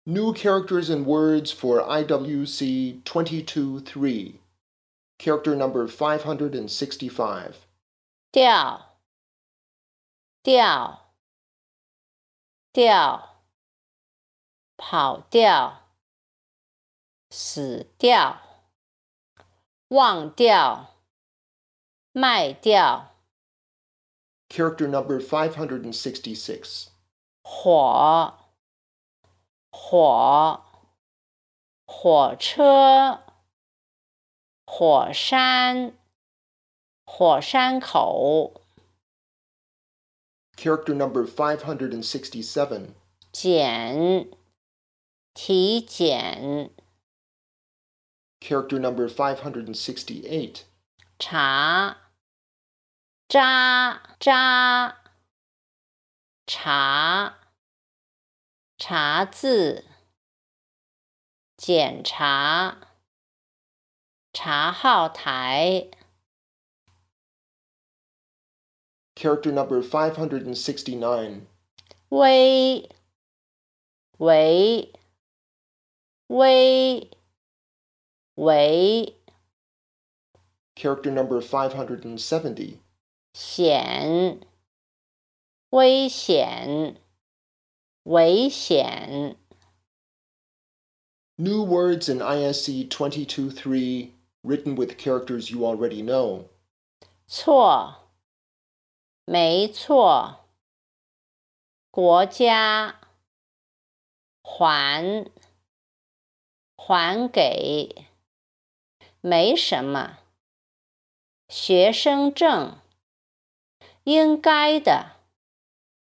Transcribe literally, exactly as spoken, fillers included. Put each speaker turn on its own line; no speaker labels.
New characters and words for I W C twenty-two three. Character number five hundred sixty-five.
掉掉掉跑掉死掉忘掉卖掉
Character number five hundred sixty-six.
火火火车火山火山口
Character number five hundred sixty-seven.
检体检
Character number five hundred sixty-eight.
查扎扎查查字检查查号台
Character number five hundred sixty-nine.
微微微微
Character number five hundred seventy.
险危险危险
New words in I S C twenty-two three written with characters you already know.
错没错国家还还给没什么学生证应该的